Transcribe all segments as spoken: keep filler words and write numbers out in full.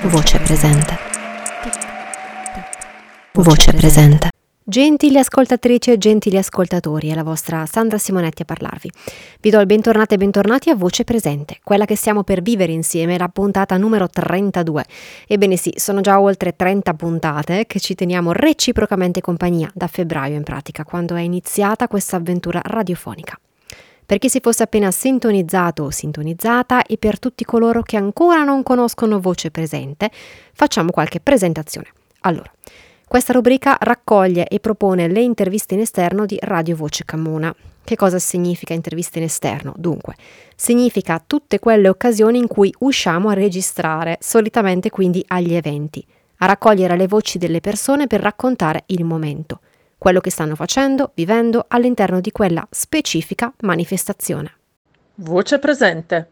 Voce presente. Voce presente. Gentili ascoltatrici e gentili ascoltatori, è la vostra Sandra Simonetti a parlarvi. Vi do il bentornato e bentornati a Voce Presente, quella che stiamo per vivere insieme, la puntata numero trentadue. Ebbene sì, sono già oltre trenta puntate che ci teniamo reciprocamente compagnia da febbraio in pratica, quando è iniziata questa avventura radiofonica. Per chi si fosse appena sintonizzato o sintonizzata e per tutti coloro che ancora non conoscono Voce Presente, facciamo qualche presentazione. Allora, questa rubrica raccoglie e propone le interviste in esterno di Radio Voce Camuna. Che cosa significa interviste in esterno? Dunque, significa tutte quelle occasioni in cui usciamo a registrare, solitamente quindi agli eventi, a raccogliere le voci delle persone per raccontare il momento, quello che stanno facendo, vivendo all'interno di quella specifica manifestazione. Voce Presente.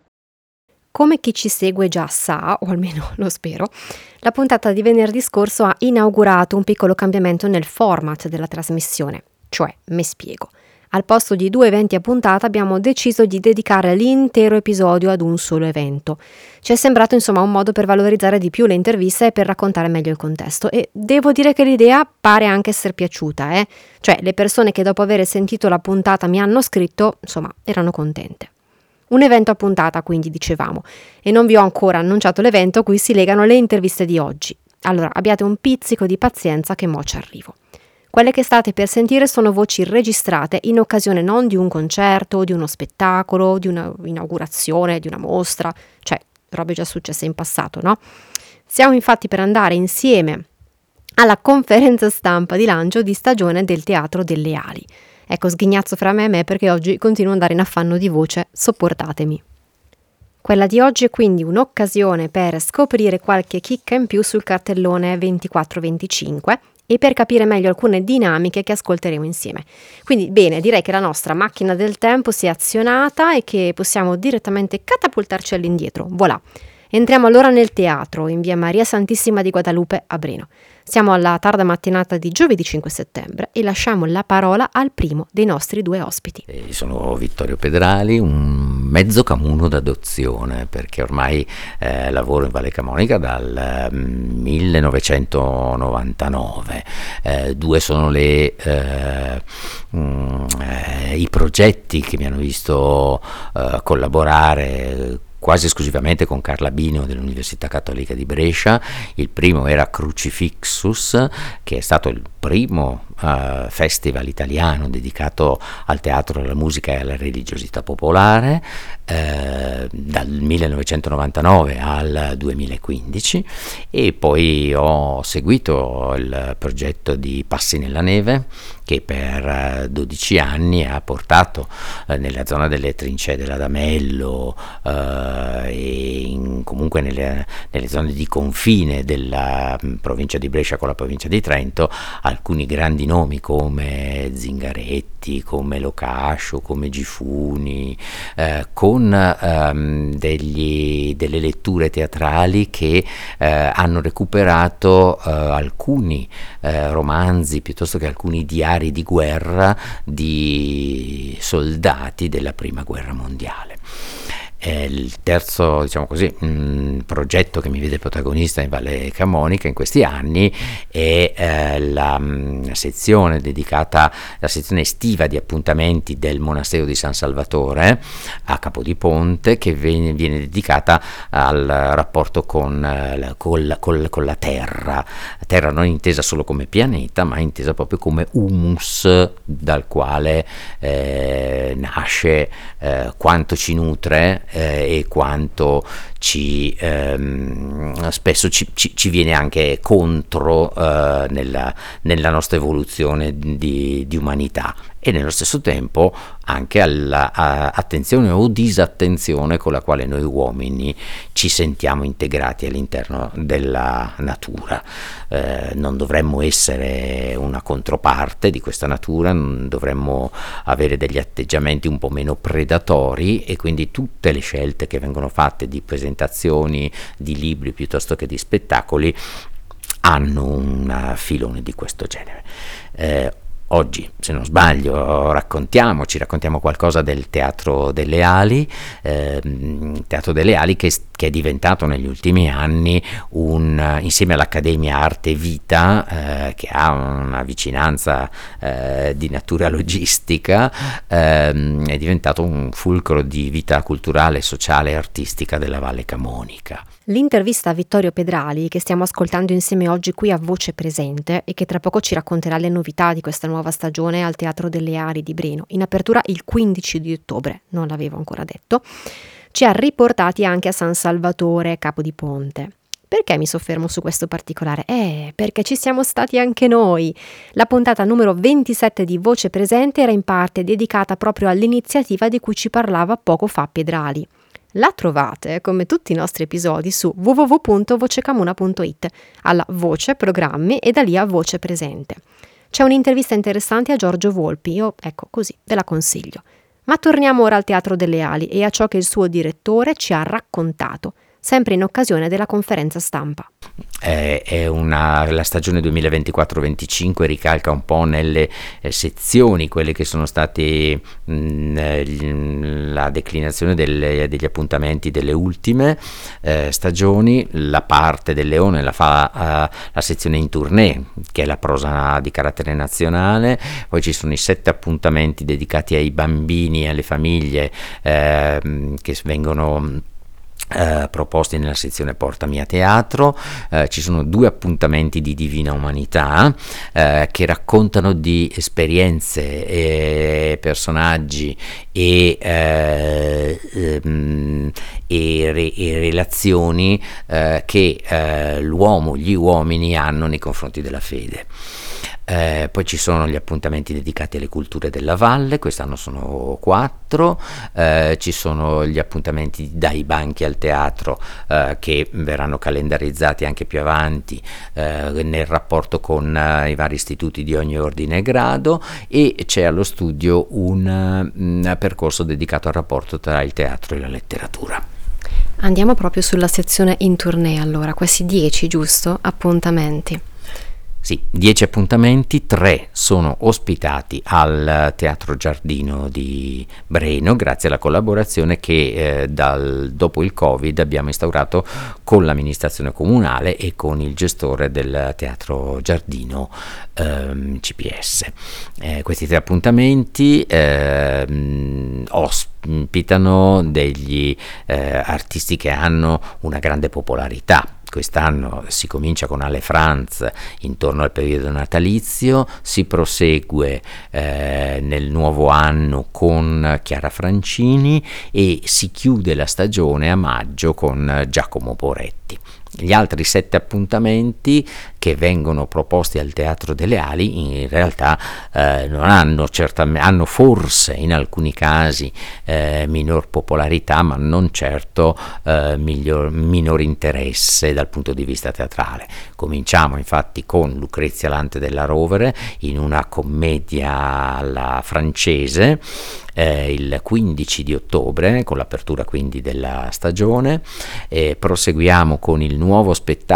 Come chi ci segue già sa, o almeno lo spero, la puntata di venerdì scorso ha inaugurato un piccolo cambiamento nel format della trasmissione, cioè, me spiego. Al posto di due eventi a puntata abbiamo deciso di dedicare l'intero episodio ad un solo evento. Ci è sembrato insomma un modo per valorizzare di più le interviste e per raccontare meglio il contesto, e devo dire che l'idea pare anche essere piaciuta, eh? Cioè, le persone che dopo aver sentito la puntata mi hanno scritto, insomma, erano contente. Un evento a puntata, quindi, dicevamo, e non vi ho ancora annunciato l'evento a cui si legano le interviste di oggi. Allora, abbiate un pizzico di pazienza che mo ci arrivo. Quelle che state per sentire sono voci registrate in occasione non di un concerto, di uno spettacolo, di un'inaugurazione, di una mostra, cioè robe già successe in passato, no? Siamo infatti per andare insieme alla conferenza stampa di lancio di stagione del Teatro delle Ali. Ecco, sghignazzo fra me e me perché oggi continuo ad andare in affanno di voce, sopportatemi. Quella di oggi è quindi un'occasione per scoprire qualche chicca in più sul cartellone ventiquattro venticinque e per capire meglio alcune dinamiche che ascolteremo insieme. Quindi bene, direi che la nostra macchina del tempo si è azionata e che possiamo direttamente catapultarci all'indietro. Voilà! Entriamo allora nel teatro, in via Maria Santissima di Guadalupe a Breno. Siamo alla tarda mattinata di giovedì cinque settembre e lasciamo la parola al primo dei nostri due ospiti. Eh, sono Vittorio Pedrali, un mezzo camuno d'adozione, perché ormai eh, lavoro in Valle Camonica dal mm, millenovecentonovantanove. Eh, due sono le, eh, mm, eh, i progetti che mi hanno visto eh, collaborare quasi esclusivamente con Carla Bino dell'Università Cattolica di Brescia. Il primo era Crucifixus, che è stato il primo uh, festival italiano dedicato al teatro, alla musica e alla religiosità popolare, eh, dal millenovecentonovantanove al duemilaquindici, e poi ho seguito il progetto di Passi nella Neve, che per dodici anni ha portato eh, nella zona delle trincee dell'Adamello eh, e in, comunque nelle, nelle zone di confine della mh, provincia di Brescia con la provincia di Trento alcuni grandi nomi come Zingaretti, come Locascio, come Gifuni, eh, con ehm, degli, delle letture teatrali che eh, hanno recuperato eh, alcuni eh, romanzi piuttosto che alcuni diari di guerra di soldati della prima guerra mondiale. È il terzo, diciamo così, mh, progetto che mi vede protagonista in Valle Camonica in questi anni è eh, la mh, sezione dedicata, la sezione estiva di appuntamenti del monastero di San Salvatore a Capodiponte, che viene, viene dedicata al rapporto con, eh, col, col, con la terra, terra non intesa solo come pianeta, ma intesa proprio come humus dal quale eh, nasce eh, quanto ci nutre Eh, e quanto ci ehm, spesso ci, ci, ci viene anche contro eh, nella, nella nostra evoluzione di, di umanità, e nello stesso tempo anche all'attenzione o disattenzione con la quale noi uomini ci sentiamo integrati all'interno della natura. Eh, non dovremmo essere una controparte di questa natura, non dovremmo avere degli atteggiamenti un po' meno predatori, e quindi tutte le scelte che vengono fatte di presentazioni, di libri piuttosto che di spettacoli hanno un filone di questo genere. Eh, oggi, se non sbaglio, raccontiamo, ci raccontiamo qualcosa del Teatro delle Ali, eh, Teatro delle Ali che, che è diventato negli ultimi anni, un, insieme all'Accademia Arte e Vita, eh, che ha una vicinanza eh, di natura logistica, eh, è diventato un fulcro di vita culturale, sociale e artistica della Valle Camonica. L'intervista a Vittorio Pedrali, che stiamo ascoltando insieme oggi qui a Voce Presente e che tra poco ci racconterà le novità di questa nuova stagione al Teatro delle Ali di Breno, in apertura il quindici di ottobre, non l'avevo ancora detto, ci ha riportati anche a San Salvatore, Capo di Ponte. Perché mi soffermo su questo particolare? Eh, perché ci siamo stati anche noi. La puntata numero ventisette di Voce Presente era in parte dedicata proprio all'iniziativa di cui ci parlava poco fa Pedrali. La trovate, come tutti i nostri episodi, su w w w punto vocecamuna punto i t, alla Voce Programmi e da lì a Voce Presente. C'è un'intervista interessante a Giorgio Volpi, io, ecco, così, ve la consiglio. Ma torniamo ora al Teatro delle Ali e a ciò che il suo direttore ci ha raccontato, sempre in occasione della conferenza stampa. È, è una, la stagione duemilaventiquattro venticinque ricalca un po' nelle eh, sezioni quelle che sono state mh, la declinazione delle, degli appuntamenti delle ultime eh, stagioni. La parte del Leone la fa uh, la sezione in tournée, che è la prosa di carattere nazionale. Poi ci sono i sette appuntamenti dedicati ai bambini e alle famiglie eh, che vengono Uh, proposti nella sezione Portami a Teatro. Uh, ci sono due appuntamenti di Divina Umanità uh, che raccontano di esperienze e personaggi e, uh, um, e, re, e relazioni uh, che uh, l'uomo, gli uomini hanno nei confronti della fede. Eh, poi ci sono gli appuntamenti dedicati alle culture della valle, quest'anno sono quattro, eh, ci sono gli appuntamenti dai banchi al teatro eh, che verranno calendarizzati anche più avanti eh, nel rapporto con eh, i vari istituti di ogni ordine e grado, e c'è allo studio un, un percorso dedicato al rapporto tra il teatro e la letteratura. Andiamo proprio sulla sezione in tournée allora, questi dieci, giusto? Appuntamenti. Sì, dieci appuntamenti, tre sono ospitati al Teatro Giardino di Breno grazie alla collaborazione che eh, dal, dopo il Covid abbiamo instaurato con l'amministrazione comunale e con il gestore del Teatro Giardino ehm, C P S. Eh, questi tre appuntamenti ehm, ospitano degli eh, artisti che hanno una grande popolarità. Quest'anno si comincia con Ale Franz intorno al periodo natalizio, si prosegue eh, nel nuovo anno con Chiara Francini e si chiude la stagione a maggio con Giacomo Poretti. Gli altri sette appuntamenti che vengono proposti al Teatro delle Ali in realtà eh, non hanno certamente, hanno forse in alcuni casi eh, minor popolarità, ma non certo eh, miglior, minor interesse dal punto di vista teatrale. Cominciamo infatti con Lucrezia Lante della Rovere in una commedia alla francese eh, il quindici di ottobre, con l'apertura quindi della stagione, e proseguiamo con il nuovo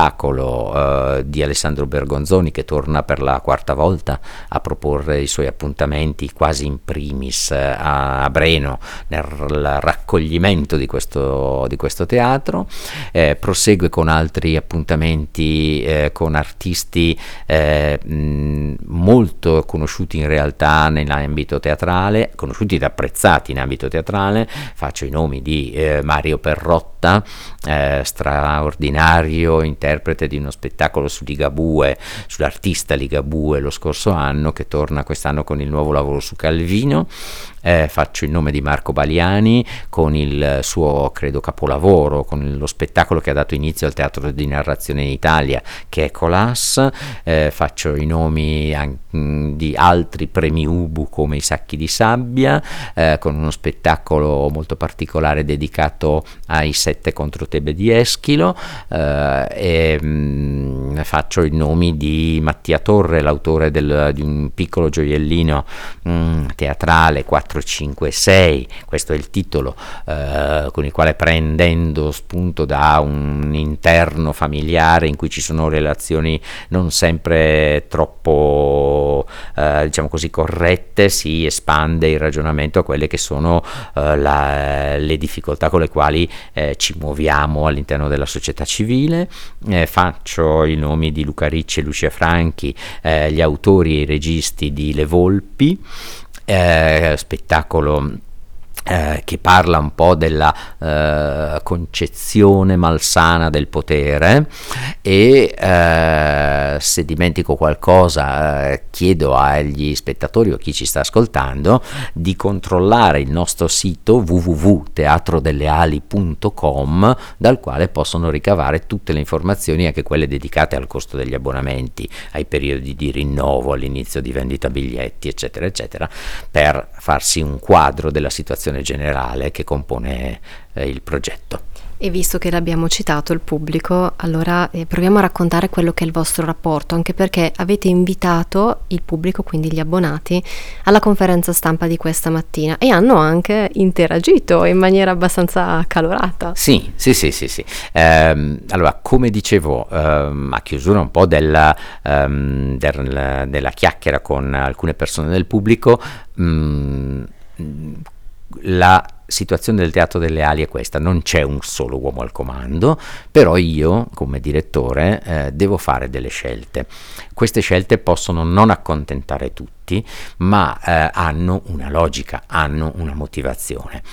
spettacolo eh, di Alessandro Bergonzoni, che torna per la quarta volta a proporre i suoi appuntamenti quasi in primis eh, a Breno nel raccoglimento di questo, di questo teatro. Eh, prosegue con altri appuntamenti eh, con artisti eh, mh, molto conosciuti in realtà nell'ambito teatrale, conosciuti ed apprezzati in ambito teatrale. Faccio i nomi di eh, Mario Perrotta, eh, straordinario interprete di uno spettacolo su Ligabue, sull'artista Ligabue lo scorso anno, che torna quest'anno con il nuovo lavoro su Calvino. Eh, faccio il nome di Marco Baliani con il suo, credo, capolavoro, con lo spettacolo che ha dato inizio al teatro di narrazione in Italia, che è Colas. Eh, faccio i nomi an- di altri premi Ubu come I Sacchi di Sabbia, eh, con uno spettacolo molto particolare dedicato ai sette contro Tebe di Eschilo. Eh, e mh, faccio i nomi di Mattia Torre, l'autore del, di un piccolo gioiellino mh, teatrale, quattro quattro, cinque, sei, questo è il titolo eh, con il quale, prendendo spunto da un interno familiare in cui ci sono relazioni non sempre troppo eh, diciamo così corrette, si espande il ragionamento a quelle che sono eh, la, le difficoltà con le quali eh, ci muoviamo all'interno della società civile. Eh, faccio i nomi di Luca Ricci e Lucia Franchi, eh, gli autori e i registi di Le Volpi, eh, spettacolo Eh, che parla un po' della eh, concezione malsana del potere, e eh, se dimentico qualcosa eh, chiedo agli spettatori o a chi ci sta ascoltando di controllare il nostro sito w w w punto teatro delle ali punto com, dal quale possono ricavare tutte le informazioni, anche quelle dedicate al costo degli abbonamenti, ai periodi di rinnovo, all'inizio di vendita biglietti, eccetera eccetera, per farsi un quadro della situazione generale che compone eh, il progetto. E visto che l'abbiamo citato il pubblico, allora eh, proviamo a raccontare quello che è il vostro rapporto, anche perché avete invitato il pubblico, quindi gli abbonati, alla conferenza stampa di questa mattina, e hanno anche interagito in maniera abbastanza accalorata. Sì, sì, sì, sì, sì. Ehm, allora, come dicevo, ehm, a chiusura un po' della, ehm, del, della chiacchiera con alcune persone del pubblico, mh, la situazione del Teatro delle Ali è questa: non c'è un solo uomo al comando, però io come direttore eh, devo fare delle scelte. Queste scelte possono non accontentare tutti, ma eh, hanno una logica, hanno una motivazione,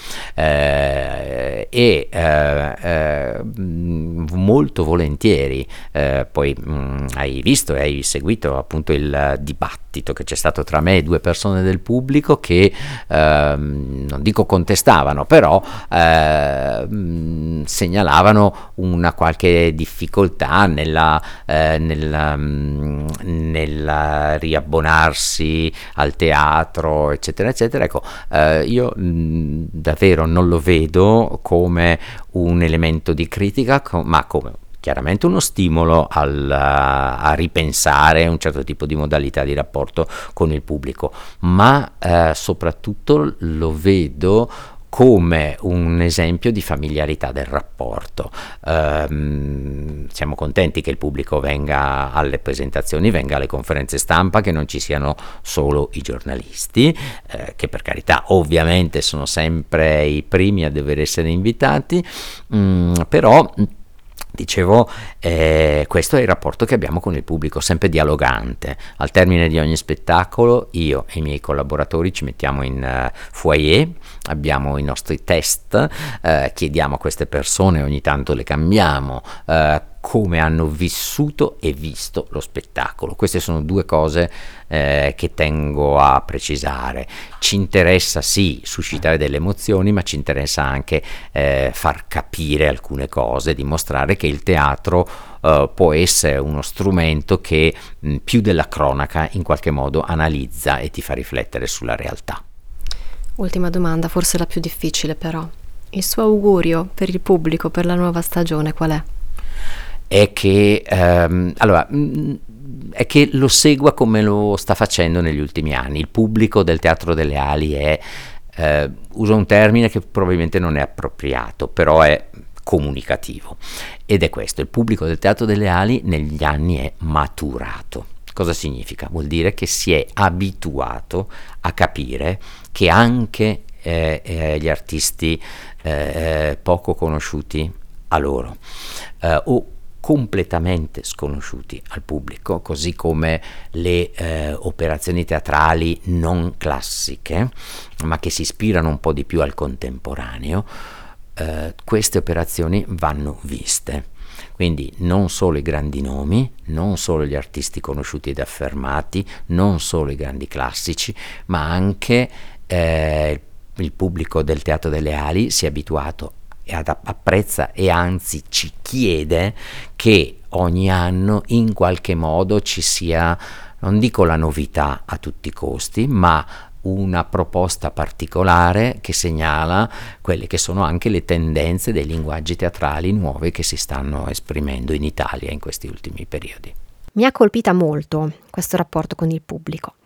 eh, e eh, eh, molto volentieri eh, poi mh, hai visto e hai seguito appunto il dibattito che c'è stato tra me e due persone del pubblico che eh, non dico contestavano, però eh, mh, segnalavano una qualche difficoltà nella, eh, nella, mh, nel riabbonarsi al teatro, eccetera eccetera. Ecco, eh, io mh, davvero non lo vedo come un elemento di critica, co- ma come chiaramente uno stimolo al, a ripensare un certo tipo di modalità di rapporto con il pubblico, ma eh, soprattutto lo vedo come un esempio di familiarità del rapporto. Um, siamo contenti che il pubblico venga alle presentazioni, venga alle conferenze stampa, che non ci siano solo i giornalisti, eh, che per carità ovviamente sono sempre i primi a dover essere invitati, um, però dicevo, eh, questo è il rapporto che abbiamo con il pubblico, sempre dialogante. Al termine di ogni spettacolo io e i miei collaboratori ci mettiamo in uh, foyer, abbiamo i nostri test, eh, chiediamo a queste persone, ogni tanto le cambiamo, eh, come hanno vissuto e visto lo spettacolo. Queste sono due cose eh, che tengo a precisare. Ci interessa sì suscitare delle emozioni, ma ci interessa anche eh, far capire alcune cose, dimostrare che il teatro eh, può essere uno strumento che mh, più della cronaca in qualche modo analizza e ti fa riflettere sulla realtà. Ultima domanda, forse la più difficile però. Il suo augurio per il pubblico per la nuova stagione qual è? È che ehm, allora mh, è che lo segua come lo sta facendo negli ultimi anni. Il pubblico del Teatro delle Ali è, eh, uso un termine che probabilmente non è appropriato, però è comunicativo, ed è questo: il pubblico del Teatro delle Ali negli anni è maturato. Cosa significa? Vuol dire che si è abituato a capire che anche eh, eh, gli artisti eh, poco conosciuti a loro eh, o completamente sconosciuti al pubblico, così come le eh, operazioni teatrali non classiche, ma che si ispirano un po' di più al contemporaneo, eh, queste operazioni vanno viste. Quindi non solo i grandi nomi, non solo gli artisti conosciuti ed affermati, non solo i grandi classici, ma anche eh, il pubblico del Teatro delle Ali si è abituato e apprezza e anzi ci chiede che ogni anno in qualche modo ci sia, non dico la novità a tutti i costi, ma una proposta particolare che segnala quelle che sono anche le tendenze dei linguaggi teatrali nuovi che si stanno esprimendo in Italia in questi ultimi periodi. Mi ha colpita molto questo rapporto con il pubblico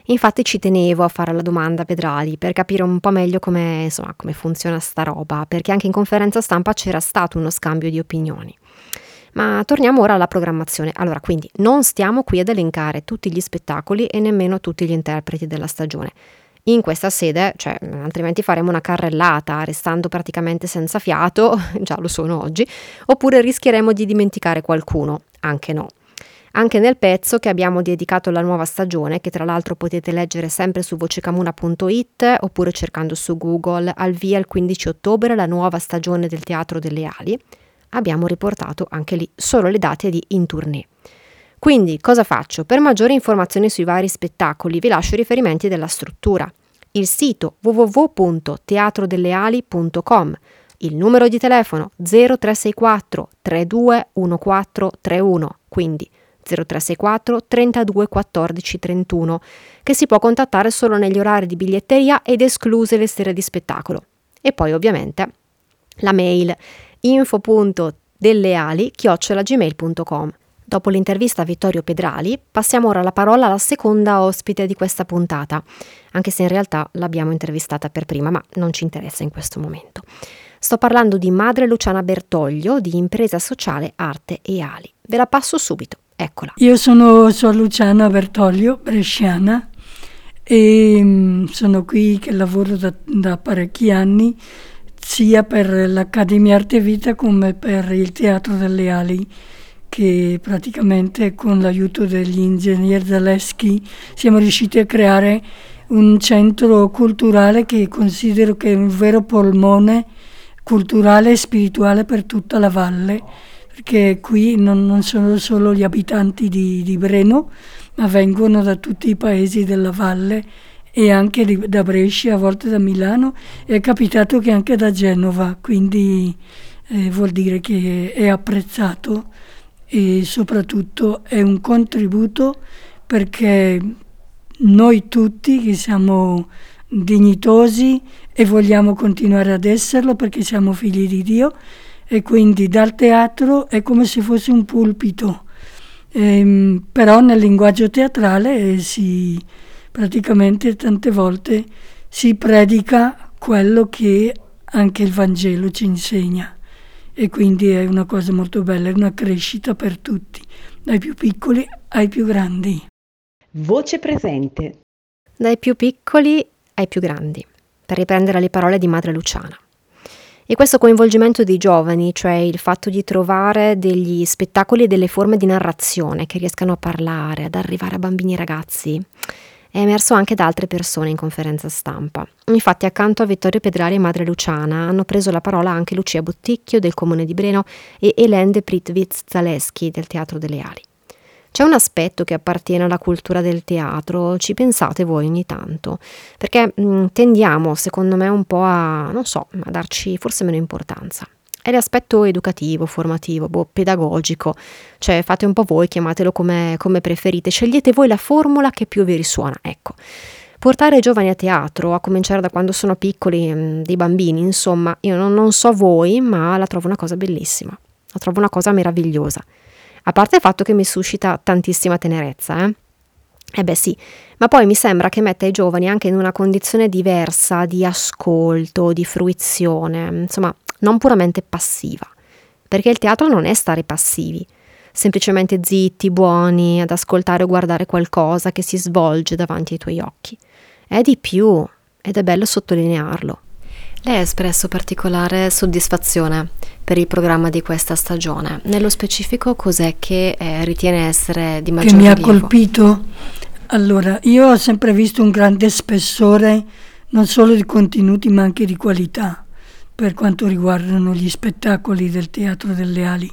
Infatti ci tenevo a fare la domanda a Pedrali per capire un po' meglio come, insomma, come funziona sta roba, perché anche in conferenza stampa c'era stato uno scambio di opinioni. Ma torniamo ora alla programmazione. Allora, quindi non stiamo qui ad elencare tutti gli spettacoli e nemmeno tutti gli interpreti della stagione. In questa sede, cioè, altrimenti faremo una carrellata, restando praticamente senza fiato, già lo sono oggi, oppure rischieremo di dimenticare qualcuno, anche no. Anche nel pezzo che abbiamo dedicato alla nuova stagione, che tra l'altro potete leggere sempre su vocecamuna punto it oppure cercando su Google al via il quindici ottobre la nuova stagione del Teatro delle Ali, abbiamo riportato anche lì solo le date di in tournée. Quindi cosa faccio? Per maggiori informazioni sui vari spettacoli vi lascio i riferimenti della struttura, il sito w w w punto teatro delle ali punto com, il numero di telefono zero tre sei quattro tre due uno quattro tre uno, quindi zero tre sei quattro trentadue quattordici trentuno, che si può contattare solo negli orari di biglietteria ed escluse le sere di spettacolo. E poi ovviamente la mail info punto delleali chiocciola gmail punto com. Dopo l'intervista a Vittorio Pedrali, passiamo ora la parola alla seconda ospite di questa puntata, anche se in realtà l'abbiamo intervistata per prima, ma non ci interessa in questo momento. Sto parlando di Madre Luciana Bertoglio, di Impresa Sociale Arte e Ali. Ve la passo subito, eccola. Io sono Suor Luciana Bertoglio, bresciana, e sono qui che lavoro da, da parecchi anni, sia per l'Accademia Arte e Vita come per il Teatro delle Ali, che praticamente con l'aiuto degli ingegneri Zaleschi siamo riusciti a creare un centro culturale che considero che è un vero polmone culturale e spirituale per tutta la valle, perché qui non, non sono solo gli abitanti di, di Breno, ma vengono da tutti i paesi della valle e anche di, da Brescia, a volte da Milano, e è capitato che anche da Genova, quindi eh, vuol dire che è apprezzato e soprattutto è un contributo, perché noi tutti che siamo dignitosi e vogliamo continuare ad esserlo perché siamo figli di Dio, e quindi dal teatro è come se fosse un pulpito, ehm, però nel linguaggio teatrale si praticamente tante volte si predica quello che anche il Vangelo ci insegna, e quindi è una cosa molto bella, è una crescita per tutti, dai più piccoli ai più grandi. Voce presente. Dai più piccoli ai più grandi, per riprendere le parole di Madre Luciana. E questo coinvolgimento dei giovani, cioè il fatto di trovare degli spettacoli e delle forme di narrazione che riescano a parlare, ad arrivare a bambini e ragazzi, è emerso anche da altre persone in conferenza stampa. Infatti accanto a Vittorio Pedrali e Madre Luciana hanno preso la parola anche Lucia Botticchio del Comune di Breno e Hélène de Pritvitz-Zaleschi del Teatro delle Ali. C'è un aspetto che appartiene alla cultura del teatro, ci pensate voi ogni tanto? Perché mh, tendiamo, secondo me, un po' a, non so, a darci forse meno importanza. È l'aspetto educativo, formativo, boh, pedagogico, cioè fate un po' voi, chiamatelo come, come preferite, scegliete voi la formula che più vi risuona, ecco. Portare i giovani a teatro, a cominciare da quando sono piccoli, mh, dei bambini, insomma, io non, non so voi, ma la trovo una cosa bellissima, la trovo una cosa meravigliosa. A parte il fatto che mi suscita tantissima tenerezza, eh? Eh beh sì, ma poi mi sembra che metta i giovani anche in una condizione diversa di ascolto, di fruizione, insomma, non puramente passiva. Perché il teatro non è stare passivi, semplicemente zitti, buoni, ad ascoltare o guardare qualcosa che si svolge davanti ai tuoi occhi. È di più, ed è bello sottolinearlo. Lei ha espresso particolare soddisfazione per il programma di questa stagione. Nello specifico, cos'è che eh, ritiene essere di maggior rilievo? Che mi ha colpito? Allora, io ho sempre visto un grande spessore, non solo di contenuti ma anche di qualità, per quanto riguardano gli spettacoli del Teatro delle Ali.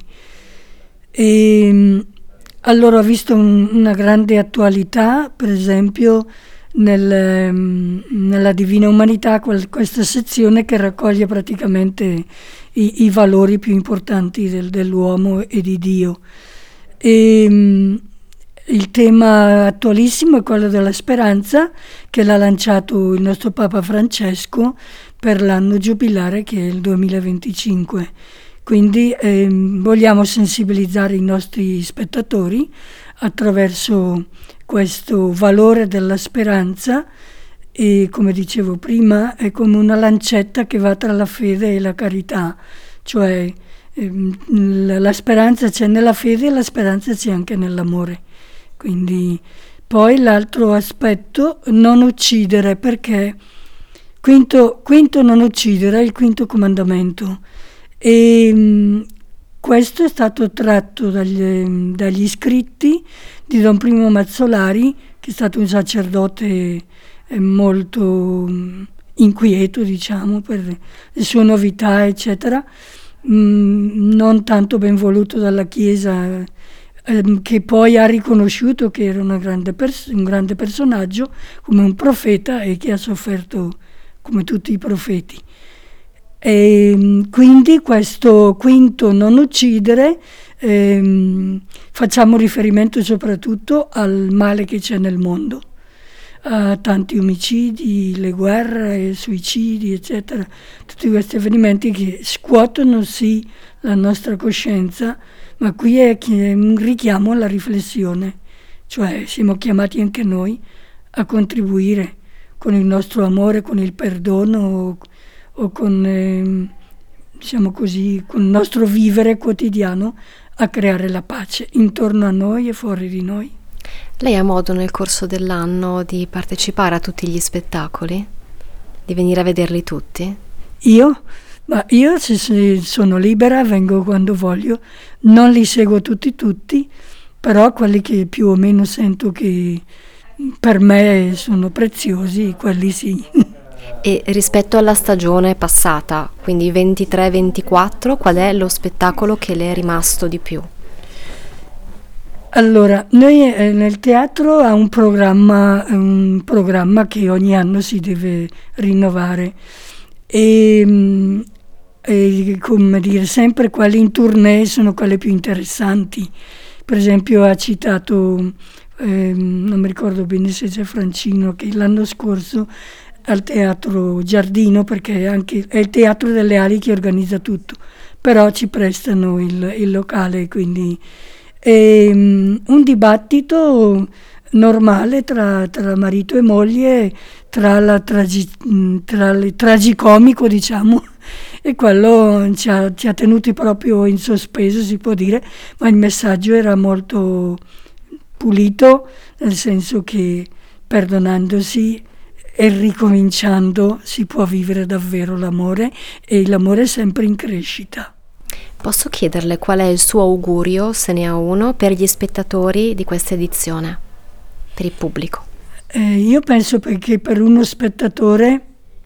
E allora ho visto un, una grande attualità, per esempio Nel, nella Divina Umanità, quel, questa sezione che raccoglie praticamente i, i valori più importanti del, dell'uomo e di Dio. E, il tema attualissimo è quello della speranza, che l'ha lanciato il nostro Papa Francesco per l'anno giubilare, che è il duemilaventicinque. Quindi eh, vogliamo sensibilizzare i nostri spettatori attraverso questo valore della speranza e, come dicevo prima, è come una lancetta che va tra la fede e la carità, cioè ehm, la speranza c'è nella fede e la speranza c'è anche nell'amore. Quindi poi l'altro aspetto, non uccidere, perché quinto, quinto non uccidere è il quinto comandamento e mh, questo è stato tratto dagli, dagli scritti di Don Primo Mazzolari, che è stato un sacerdote molto mh, inquieto, diciamo, per le sue novità, eccetera, mh, non tanto ben voluto dalla Chiesa, che poi ha riconosciuto che era una grande pers- un grande personaggio come un profeta e che ha sofferto come tutti i profeti. E quindi questo quinto non uccidere, ehm, facciamo riferimento soprattutto al male che c'è nel mondo, a tanti omicidi, le guerre, i suicidi, eccetera, tutti questi avvenimenti che scuotono sì la nostra coscienza, ma qui è un richiamo alla riflessione, cioè siamo chiamati anche noi a contribuire con il nostro amore, con il perdono o, o con, eh, diciamo così, con il nostro vivere quotidiano a creare la pace intorno a noi e fuori di noi. Lei ha modo nel corso dell'anno di partecipare a tutti gli spettacoli? Di venire a vederli tutti? Io? Ma io se sono libera, vengo quando voglio, non li seguo tutti tutti, però quelli che più o meno sento che per me sono preziosi, quelli sì. E rispetto alla stagione passata, quindi ventitré ventiquattro, qual è lo spettacolo che le è rimasto di più? Allora, noi eh, nel teatro ha un programma, un programma che ogni anno si deve rinnovare e, e come dire, sempre quelli in tournée sono quelle più interessanti. Per esempio ha citato, eh, non mi ricordo bene se c'è Francino, che l'anno scorso al Teatro Giardino, perché anche è il Teatro delle Ali che organizza tutto, però ci prestano il, il locale, quindi è um, un dibattito normale tra, tra marito e moglie, tra, la tragi, tra il tragicomico, diciamo, e quello ci ha, ci ha tenuti proprio in sospeso, si può dire, ma il messaggio era molto pulito, nel senso che perdonandosi e ricominciando si può vivere davvero l'amore, e l'amore è sempre in crescita. Posso chiederle qual è il suo augurio, se ne ha uno, per gli spettatori di questa edizione, per il pubblico? Eh, io penso che per uno spettatore,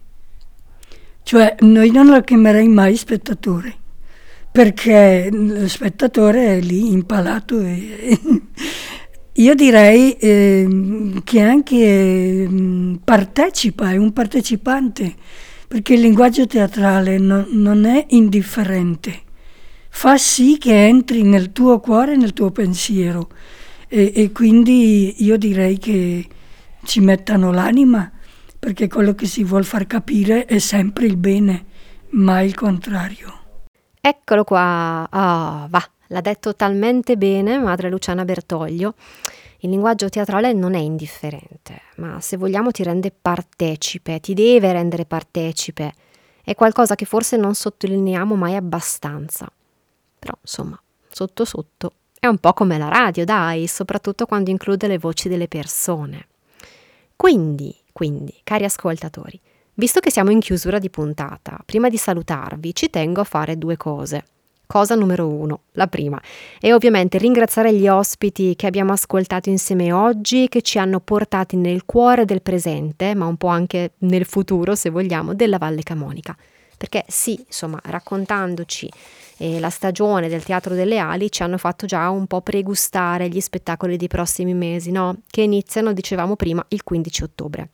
cioè noi non lo chiamerei mai spettatore, perché lo spettatore è lì impalato e io direi eh, che anche eh, partecipa, è un partecipante, perché il linguaggio teatrale no, non è indifferente, fa sì che entri nel tuo cuore, nel tuo pensiero, e, e quindi io direi che ci mettano l'anima, perché quello che si vuol far capire è sempre il bene, mai il contrario. Eccolo qua, oh, va, l'ha detto talmente bene Madre Luciana Bertoglio. Il linguaggio teatrale non è indifferente, ma se vogliamo ti rende partecipe, ti deve rendere partecipe. È qualcosa che forse non sottolineiamo mai abbastanza. Però, insomma, sotto sotto è un po' come la radio, dai, soprattutto quando include le voci delle persone. Quindi, quindi, cari ascoltatori, visto che siamo in chiusura di puntata, prima di salutarvi ci tengo a fare due cose. Cosa numero uno, la prima, è ovviamente ringraziare gli ospiti che abbiamo ascoltato insieme oggi, che ci hanno portati nel cuore del presente, ma un po' anche nel futuro, se vogliamo, della Valle Camonica. Perché sì, insomma, raccontandoci eh, la stagione del Teatro delle Ali ci hanno fatto già un po' pregustare gli spettacoli dei prossimi mesi, no? Che iniziano, dicevamo prima, il quindici ottobre.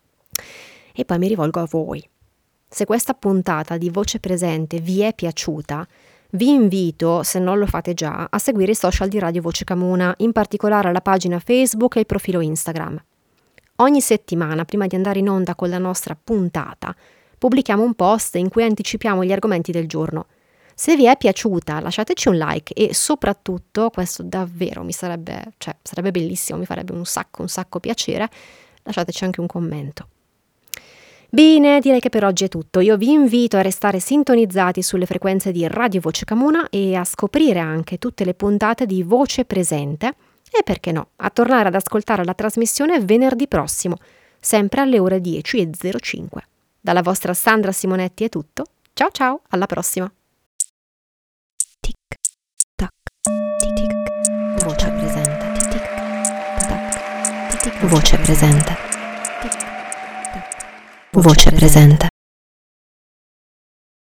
E poi mi rivolgo a voi. Se questa puntata di Voce Presente vi è piaciuta, vi invito, se non lo fate già, a seguire i social di Radio Voce Camuna, in particolare la pagina Facebook e il profilo Instagram. Ogni settimana, prima di andare in onda con la nostra puntata, pubblichiamo un post in cui anticipiamo gli argomenti del giorno. Se vi è piaciuta lasciateci un like e soprattutto, questo davvero mi sarebbe, cioè sarebbe bellissimo, mi farebbe un sacco un sacco piacere, lasciateci anche un commento. Bene, direi che per oggi è tutto. Io vi invito a restare sintonizzati sulle frequenze di Radio Voce Camuna e a scoprire anche tutte le puntate di Voce Presente e, perché no, a tornare ad ascoltare la trasmissione venerdì prossimo, sempre alle ore dieci e zero cinque. Dalla vostra Sandra Simonetti è tutto. Ciao ciao, alla prossima. Tic tac, tic tic. Voce presente. Tic tac, tic tic. Voce presente. Voce presente.